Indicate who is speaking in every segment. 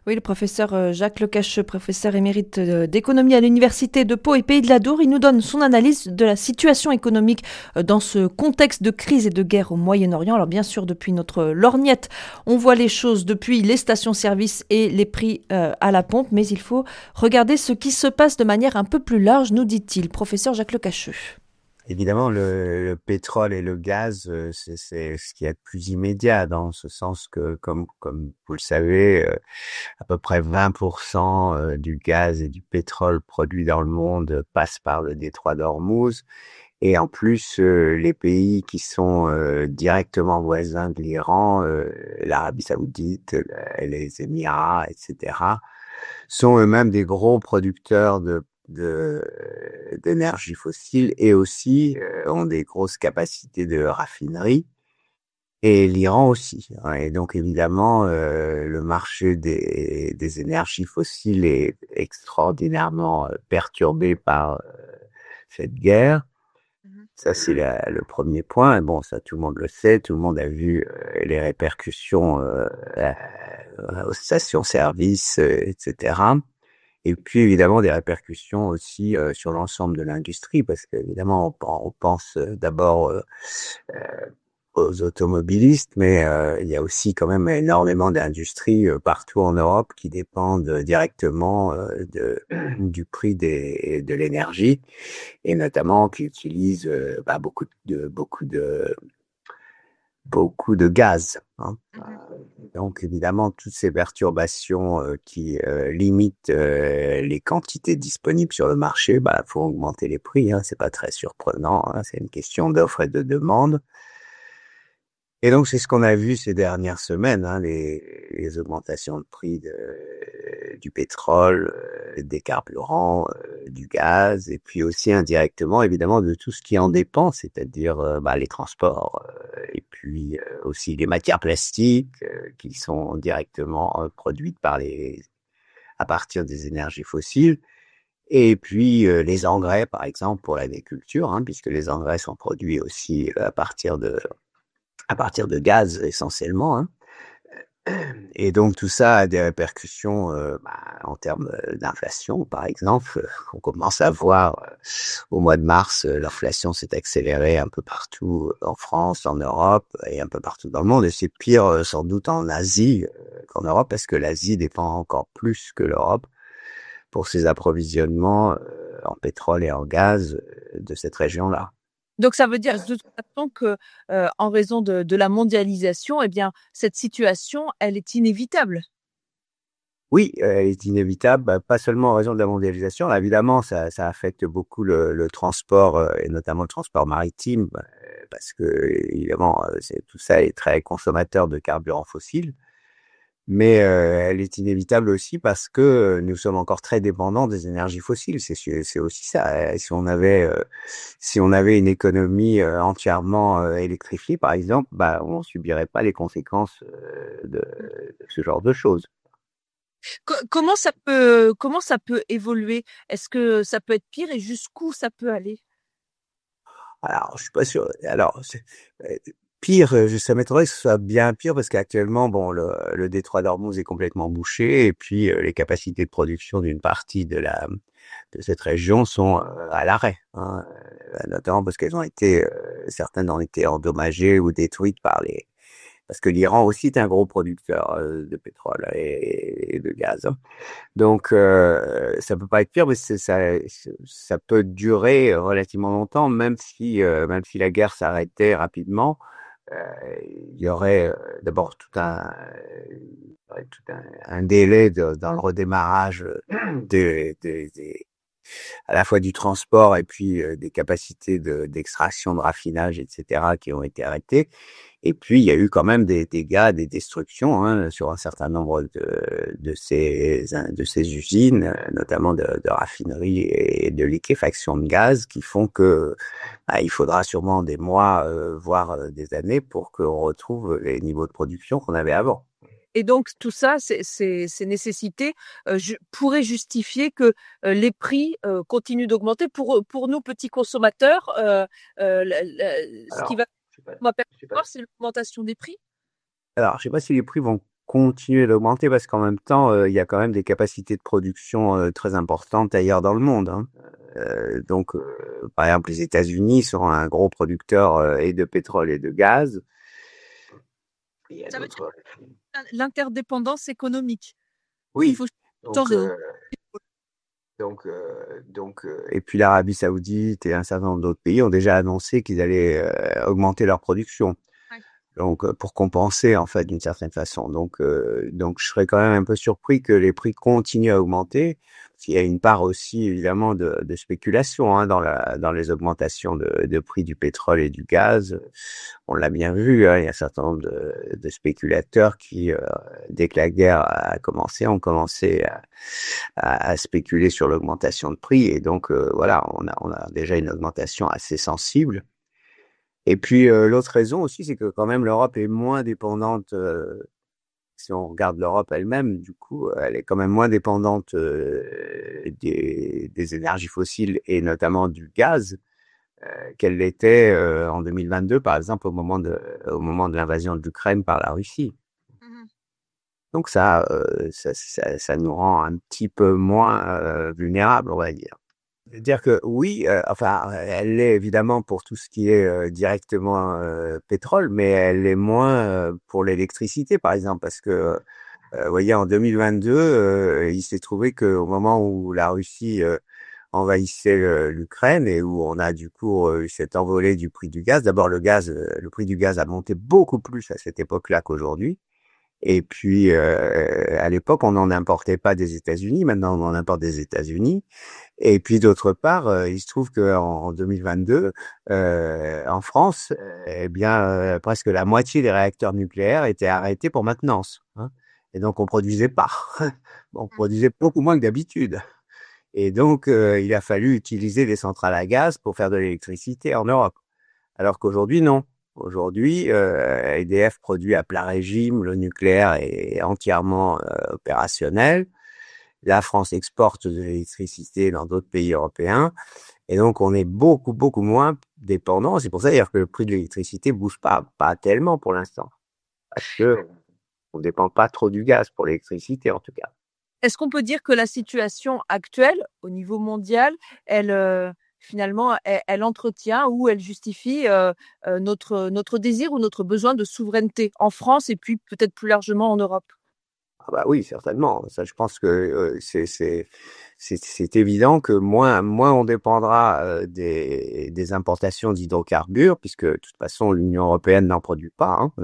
Speaker 1: Oui, le professeur Jacques Lecacheux, professeur émérite d'économie à l'université de Pau et Pays de la Dour, il nous donne son analyse de la situation économique dans ce contexte de crise et de guerre au Moyen-Orient. Alors bien sûr, depuis notre lorgnette, on voit les choses depuis les stations-service et les prix à la pompe, mais il faut regarder ce qui se passe de manière un peu plus large, nous dit-il, professeur Jacques Lecacheux.
Speaker 2: Évidemment, le pétrole et le gaz, c'est ce qu'il y a de plus immédiat dans ce sens que, comme vous le savez, à peu près 20% du gaz et du pétrole produit dans le monde passe par le détroit d'Ormuz. Et en plus, les pays qui sont directement voisins de l'Iran, l'Arabie Saoudite, les Émirats, etc., sont eux-mêmes des gros producteurs d'énergie fossile et aussi ont des grosses capacités de raffinerie. Et l'Iran aussi, hein. Et donc évidemment, le marché des énergies fossiles est extraordinairement perturbé par cette guerre.
Speaker 1: Mhm.
Speaker 2: Ça, c'est le premier point. Bon, ça, tout le monde le sait. Tout le monde a vu les répercussions aux stations-service, etc. Et puis, évidemment, des répercussions aussi sur l'ensemble de l'industrie, parce qu'évidemment, on pense d'abord aux automobilistes, mais il y a aussi quand même énormément d'industries partout en Europe qui dépendent directement du prix de l'énergie et notamment qui utilisent beaucoup de gaz, hein.
Speaker 1: Mhm.
Speaker 2: Donc évidemment, toutes ces perturbations qui limitent les quantités disponibles sur le marché, bah, faut augmenter les prix, hein, c'est pas très surprenant, hein, c'est une question d'offre et de demande. Et donc, c'est ce qu'on a vu ces dernières semaines, hein, les augmentations de prix du pétrole, des carburants, du gaz, et puis aussi indirectement, évidemment, de tout ce qui en dépend, c'est-à-dire les transports, et puis aussi les matières plastiques qui sont directement produites à partir des énergies fossiles, et puis les engrais, par exemple, pour l'agriculture, hein, puisque les engrais sont produits aussi à partir de gaz essentiellement, hein. Et donc tout ça a des répercussions en termes d'inflation, par exemple. On commence à voir au mois de mars, l'inflation s'est accélérée un peu partout en France, en Europe et un peu partout dans le monde. Et c'est pire sans doute en Asie qu'en Europe, parce que l'Asie dépend encore plus que l'Europe pour ses approvisionnements en pétrole et en gaz de cette région-là.
Speaker 1: Donc ça veut dire de toute façon que, en raison de la mondialisation, eh bien, cette situation, elle est inévitable.
Speaker 2: Oui, elle est inévitable, pas seulement en raison de la mondialisation. Là, évidemment, ça affecte beaucoup le transport et notamment le transport maritime, parce que évidemment, tout ça est très consommateur de carburants fossiles. Mais elle est inévitable aussi parce que nous sommes encore très dépendants des énergies fossiles. C'est aussi ça. Si on avait une économie entièrement électrifiée, par exemple, bah, on subirait pas les conséquences de ce genre de choses.
Speaker 1: Comment ça peut évoluer? Est-ce que ça peut être pire et jusqu'où ça peut aller?
Speaker 2: Alors, je suis pas sûr. Alors, euh, pire, ça m'étonnerait que ce soit bien pire parce qu'actuellement, bon, le détroit d'Ormuz est complètement bouché et puis les capacités de production d'une partie de cette région sont à l'arrêt, hein, notamment parce certaines ont été endommagées ou détruites parce que l'Iran aussi est un gros producteur de pétrole et de gaz, hein. Donc, ça peut pas être pire, mais ça peut durer relativement longtemps, même si la guerre s'arrêtait rapidement, euh, il y aurait d'abord un délai dans le redémarrage à la fois du transport et puis des capacités d'extraction, de raffinage, etc., qui ont été arrêtées. Et puis, il y a eu quand même des dégâts, des destructions, hein, sur un certain nombre de ces usines, notamment de raffinerie et de liquéfaction de gaz, qui font que il faudra sûrement des mois, voire des années, pour qu'on retrouve les niveaux de production qu'on avait avant.
Speaker 1: Et donc tout ça, ces nécessités, pourraient justifier que, les prix, continuent d'augmenter pour nous petits consommateurs, ce qui
Speaker 2: Alors,
Speaker 1: va
Speaker 2: je sais pas,
Speaker 1: moi
Speaker 2: je sais pas
Speaker 1: percevoir, c'est l'augmentation des prix?
Speaker 2: Alors, je sais pas si les prix vont continuer d'augmenter parce qu'en même temps, il y a quand même des capacités de production très importantes ailleurs dans le monde, hein. Donc, par exemple, les États-Unis sont un gros producteur et de pétrole et de gaz. Il y a
Speaker 1: Ça veut dire
Speaker 2: d'autres.
Speaker 1: l'interdépendance économique. Il
Speaker 2: Oui.
Speaker 1: faut
Speaker 2: Donc, et puis l'Arabie Saoudite et un certain nombre d'autres pays ont déjà annoncé qu'ils allaient augmenter leur production.
Speaker 1: Ouais.
Speaker 2: Donc, pour compenser, en fait, d'une certaine façon. Donc, je serais quand même un peu surpris que les prix continuent à augmenter. Il y a une part aussi, évidemment, de spéculation, hein, dans les augmentations de prix du pétrole et du gaz. On l'a bien vu, hein, il y a un certain nombre de spéculateurs qui, dès que la guerre a commencé, ont commencé à spéculer sur l'augmentation de prix. Et donc, voilà, on a déjà une augmentation assez sensible. Et puis l'autre raison aussi, c'est que quand même l'Europe est moins dépendante, si on regarde l'Europe elle-même, du coup, elle est quand même moins dépendante des énergies fossiles et notamment du gaz qu'elle l'était en 2022, par exemple, au moment de l'invasion de l'Ukraine par la Russie.
Speaker 1: Mhm.
Speaker 2: Donc ça nous rend un petit peu moins vulnérables, on va dire. Dire que oui, enfin, elle l'est évidemment pour tout ce qui est directement pétrole, mais elle l'est moins pour l'électricité, par exemple, parce que, vous voyez, en 2022, il s'est trouvé qu'au moment où la Russie envahissait l'Ukraine et où on a du coup eu cette envolée du prix du gaz, d'abord le prix du gaz a monté beaucoup plus à cette époque-là qu'aujourd'hui. Et puis, à l'époque, on n'en importait pas des États-Unis. Maintenant, on en importe des États-Unis. Et puis, d'autre part, il se trouve qu'en 2022, en France, eh bien, presque la moitié des réacteurs nucléaires étaient arrêtés pour maintenance, hein. Et donc, on produisait pas. On produisait beaucoup moins que d'habitude. Et donc, il a fallu utiliser des centrales à gaz pour faire de l'électricité en Europe. Alors qu'aujourd'hui, non. Aujourd'hui, EDF produit à plein régime, le nucléaire est entièrement opérationnel. La France exporte de l'électricité dans d'autres pays européens. Et donc, on est beaucoup, beaucoup moins dépendant. C'est pour ça d'ailleurs que le prix de l'électricité bouge pas tellement pour l'instant. Parce que on ne dépend pas trop du gaz pour l'électricité, en tout cas.
Speaker 1: Est-ce qu'on peut dire que la situation actuelle, au niveau mondial, finalement, elle entretient ou elle justifie notre désir ou notre besoin de souveraineté en France et puis peut-être plus largement en Europe?
Speaker 2: Ah bah oui, certainement. Ça, je pense que c'est évident que moins on dépendra des importations d'hydrocarbures, puisque de toute façon l'Union européenne n'en produit pas, hein.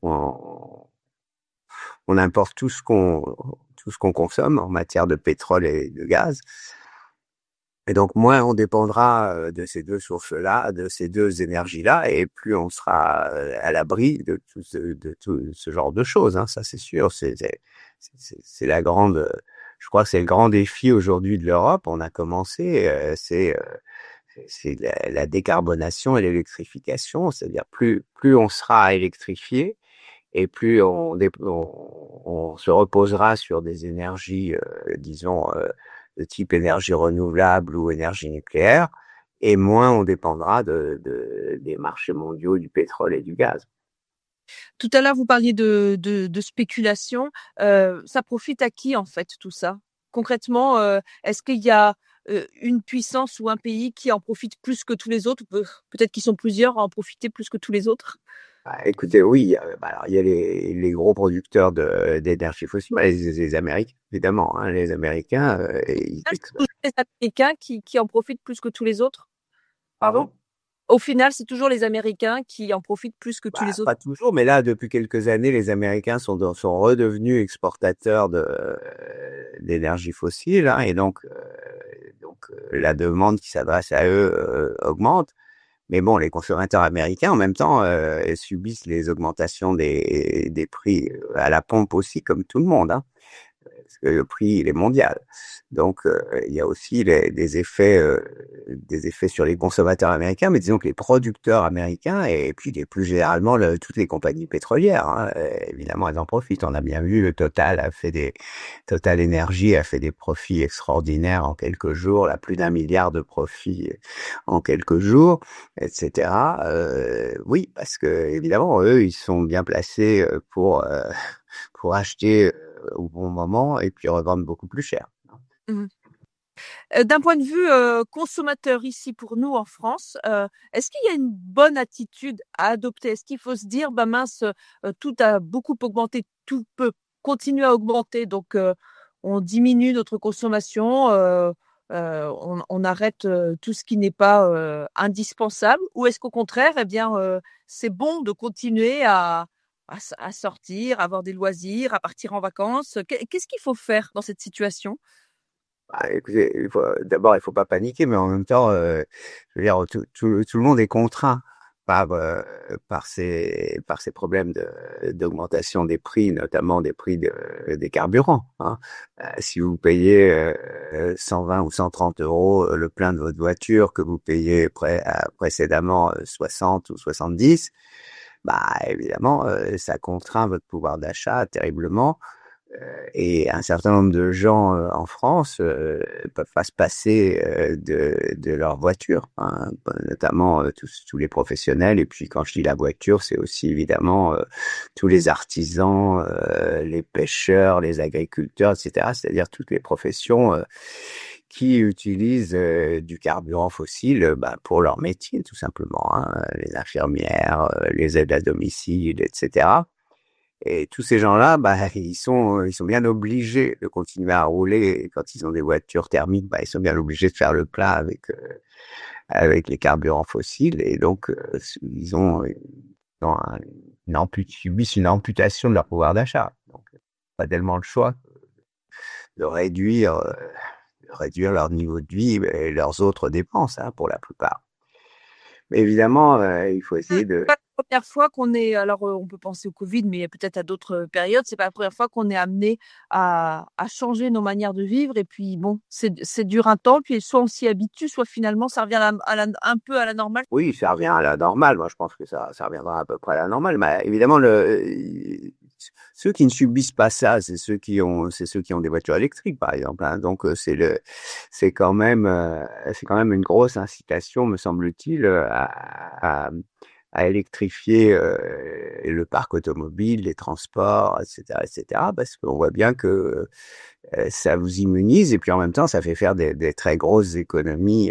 Speaker 2: On importe tout ce qu'on consomme en matière de pétrole et de gaz. Et donc, moins on dépendra de ces deux sources-là, de ces deux énergies-là, et plus on sera à l'abri de tout ce genre de choses, hein. Ça, c'est sûr. C'est je crois que c'est le grand défi aujourd'hui de l'Europe. On a commencé, c'est la décarbonation et l'électrification. C'est-à-dire, plus on sera électrifié, et plus on se reposera sur des énergies, disons, de type énergie renouvelable ou énergie nucléaire, et moins on dépendra des marchés mondiaux du pétrole et du gaz.
Speaker 1: Tout à l'heure, vous parliez de spéculation. Ça profite à qui, en fait, tout ça? Concrètement, est-ce qu'il y a une puissance ou un pays qui en profite plus que tous les autres? Peut-être qu'ils sont plusieurs à en profiter plus que tous les autres?
Speaker 2: Bah, écoutez, oui, alors, il y a les gros producteurs d'énergie fossile, les Américains, évidemment, hein, les Américains,
Speaker 1: C'est toujours les Américains qui en profitent plus que tous les autres?
Speaker 2: pardon?
Speaker 1: Au final, c'est toujours les Américains qui en profitent plus que tous
Speaker 2: Bah,
Speaker 1: les autres.
Speaker 2: pas toujours, mais là, depuis quelques années, les Américains sont redevenus exportateurs d'énergie fossile, hein, et la demande qui s'adresse à eux augmente. Mais bon, les consommateurs américains, en même temps, subissent les augmentations des prix à la pompe aussi, comme tout le monde, hein. parce que le prix il est mondial. Donc il y a aussi des effets sur les consommateurs américains, mais disons que les producteurs américains et puis plus généralement toutes les compagnies pétrolières, hein, évidemment elles en profitent. On a bien vu Total Energy a fait des profits extraordinaires en quelques jours, là plus d'1 milliard de profits en quelques jours, etc. Oui, parce que évidemment eux ils sont bien placés pour acheter au bon moment et puis revendre beaucoup plus cher.
Speaker 1: Mmh. D'un point de vue, consommateur ici pour nous en France, est-ce qu'il y a une bonne attitude à adopter? Est-ce qu'il faut se dire: «Bah mince, tout a beaucoup augmenté, tout peut continuer à augmenter donc on diminue notre consommation, on arrête, tout ce qui n'est pas, indispensable» ou est-ce qu'au contraire, eh bien, c'est bon de continuer à sortir, à avoir des loisirs, à partir en vacances? Qu'est-ce qu'il faut faire dans cette situation?
Speaker 2: Bah, écoutez, d'abord, il faut pas paniquer, mais en même temps, je veux dire, tout le monde est contraint par ces problèmes d'augmentation des prix, notamment des prix des carburants, hein. Si vous payez 120 ou 130 € le plein de votre voiture, que vous payez précédemment 60 ou 70, bah évidemment, ça contraint votre pouvoir d'achat terriblement. Et un certain nombre de gens en France peuvent pas se passer de leur voiture, hein, notamment tous les professionnels. Et puis quand je dis la voiture, c'est aussi évidemment tous les artisans, les pêcheurs, les agriculteurs, etc. C'est-à-dire toutes les professions qui utilisent du carburant fossile bah, pour leur métier, tout simplement, hein, les infirmières, les aides à domicile, etc. Et tous ces gens-là, bah, ils sont bien obligés de continuer à rouler. Et quand ils ont des voitures thermiques, bah, ils sont bien obligés de faire le plein avec les carburants fossiles. Et donc, ils ont subissent une amputation de leur pouvoir d'achat. Donc, pas tellement le choix de réduire leur niveau de vie et leurs autres dépenses, hein, pour la plupart. Mais évidemment, il faut
Speaker 1: Mmh.
Speaker 2: essayer de.
Speaker 1: Pas la première fois qu'on est alors, on peut penser au Covid, mais peut-être à d'autres, périodes. C'est pas la première fois qu'on est amené à changer nos manières de vivre et puis bon, c'est dure un temps, puis soit on s'y habitue, soit finalement ça revient à la un peu à la normale.
Speaker 2: Oui, ça revient à la normale. Moi, je pense que ça reviendra à peu près à la normale. Mais évidemment, ceux qui ne subissent pas ça, c'est ceux qui ont des voitures électriques, par exemple, hein. Donc, c'est quand même une grosse incitation, me semble-t-il, à électrifier le parc automobile, les transports, etc., parce qu'on voit bien que ça vous immunise et puis en même temps, ça fait faire des très grosses économies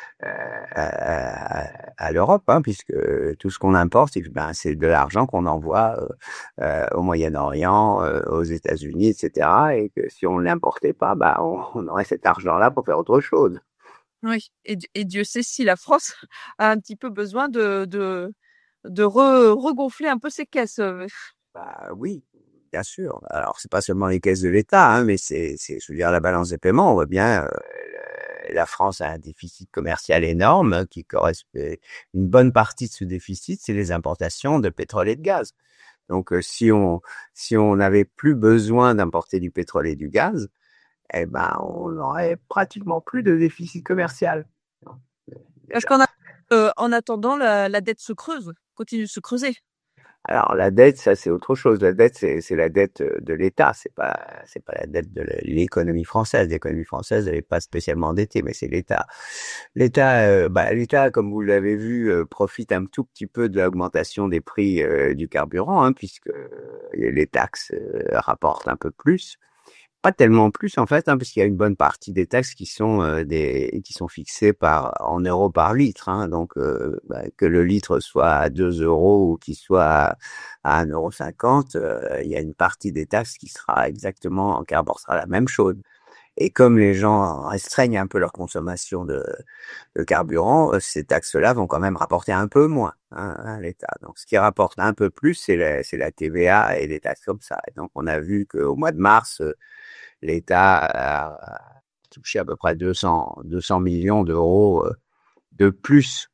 Speaker 2: à l'Europe, hein, puisque tout ce qu'on importe, c'est de l'argent qu'on envoie au Moyen-Orient, aux États-Unis, etc. Et que si on ne l'importait pas, bah, on aurait cet argent-là pour faire autre chose.
Speaker 1: Oui et Dieu sait si la France a un petit peu besoin de regonfler un peu ses caisses,
Speaker 2: Bah oui, bien sûr. Alors, c'est pas seulement les caisses de l'État, hein, mais je veux dire, la balance des paiements, on voit bien, la France a un déficit commercial énorme qui correspond. Une bonne partie de ce déficit, c'est les importations de pétrole et de gaz. Donc, si on n'avait plus besoin d'importer du pétrole et du gaz, eh ben, on n'aurait pratiquement plus de déficit commercial.
Speaker 1: parce
Speaker 2: Déjà.
Speaker 1: qu'en a en attendant la dette se creuse, continue de se creuser.
Speaker 2: Alors la dette, ça c'est autre chose. La dette, c'est la dette de l'État. C'est pas la dette de l'économie française. L'économie française, elle est pas spécialement endettée, mais c'est l'État. L'État, comme vous l'avez vu, profite un tout petit peu de l'augmentation des prix du carburant, hein, puisque les taxes rapportent un peu plus. Pas tellement plus en fait, hein, parce qu'il y a une bonne partie des taxes qui sont qui sont fixées en euros par litre, hein, donc que le litre soit à 2 € ou qu'il soit à 1,50 €, il y a une partie des taxes qui rapportera la même chose. Et comme les gens restreignent un peu leur consommation de carburant, ces taxes-là vont quand même rapporter un peu moins, hein, à l'État. Donc ce qui rapporte un peu plus, c'est la TVA et des taxes comme ça. Et donc on a vu qu'au mois de mars, l'État a touché à peu près 200 millions d'euros de plus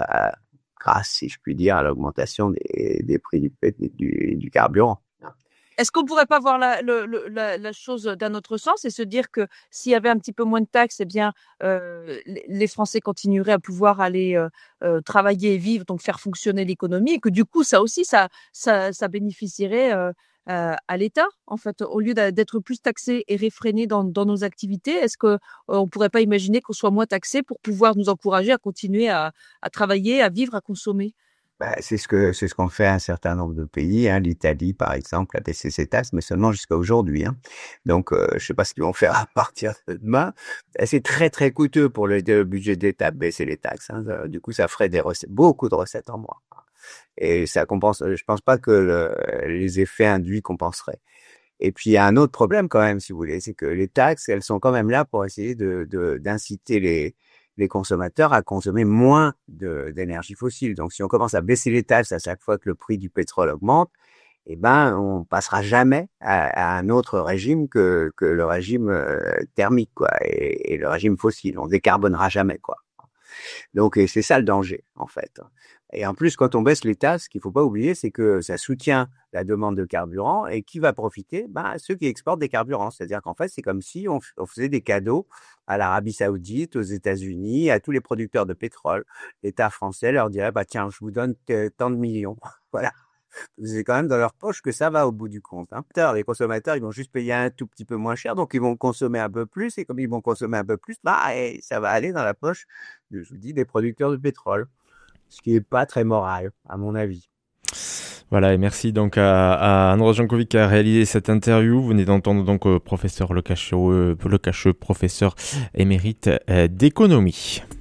Speaker 2: grâce, si je puis dire, à l'augmentation des prix du carburant.
Speaker 1: Est-ce qu'on pourrait pas voir la chose d'un autre sens et se dire que s'il y avait un petit peu moins de taxes, eh bien, les Français continueraient à pouvoir aller travailler et vivre, donc faire fonctionner l'économie, et que du coup, ça aussi, ça bénéficierait à l'État, en fait, au lieu d'être plus taxé et réfréné dans nos activités. Est-ce que on pourrait pas imaginer qu'on soit moins taxé pour pouvoir nous encourager à continuer à travailler, à vivre, à consommer?
Speaker 2: Bah, c'est ce qu'ont fait un certain nombre de pays, hein. L'Italie, par exemple, a baissé ses taxes, mais seulement jusqu'à aujourd'hui, hein. Donc, je sais pas ce qu'ils vont faire à partir de demain. C'est très, très coûteux pour le budget de l'État de baisser les taxes, hein. Du coup, ça ferait des recettes, beaucoup de recettes en moins. Et ça compense, je pense pas que les effets induits compenseraient. Et puis, il y a un autre problème quand même, si vous voulez, c'est que les taxes, elles sont quand même là pour essayer d'inciter les consommateurs à consommer moins d'énergie fossile. Donc, si on commence à baisser les taxes à chaque fois que le prix du pétrole augmente, eh ben, on passera jamais à un autre régime que le régime thermique, quoi, et le régime fossile. On décarbonera jamais, quoi. Donc, et c'est ça le danger, en fait. Et en plus, quand on baisse les taxes, ce qu'il faut pas oublier, c'est que ça soutient la demande de carburant, et qui va profiter? Ben, ceux qui exportent des carburants. C'est-à-dire qu'en fait, c'est comme si on faisait des cadeaux à l'Arabie Saoudite, aux États-Unis, à tous les producteurs de pétrole. L'État français leur dirait, bah, tiens, je vous donne tant de millions. Voilà. C'est quand même dans leur poche que ça va au bout du compte, hein. Les consommateurs, ils vont juste payer un tout petit peu moins cher, donc ils vont consommer un peu plus, et comme ils vont consommer un peu plus, bah, et ça va aller dans la poche, je vous dis, des producteurs de pétrole. Ce qui est pas très moral, à mon avis.
Speaker 3: Voilà, et merci donc à Andros Jankovic qui a réalisé cette interview. Vous venez d'entendre donc professeur Lecacheux, professeur émérite d'économie.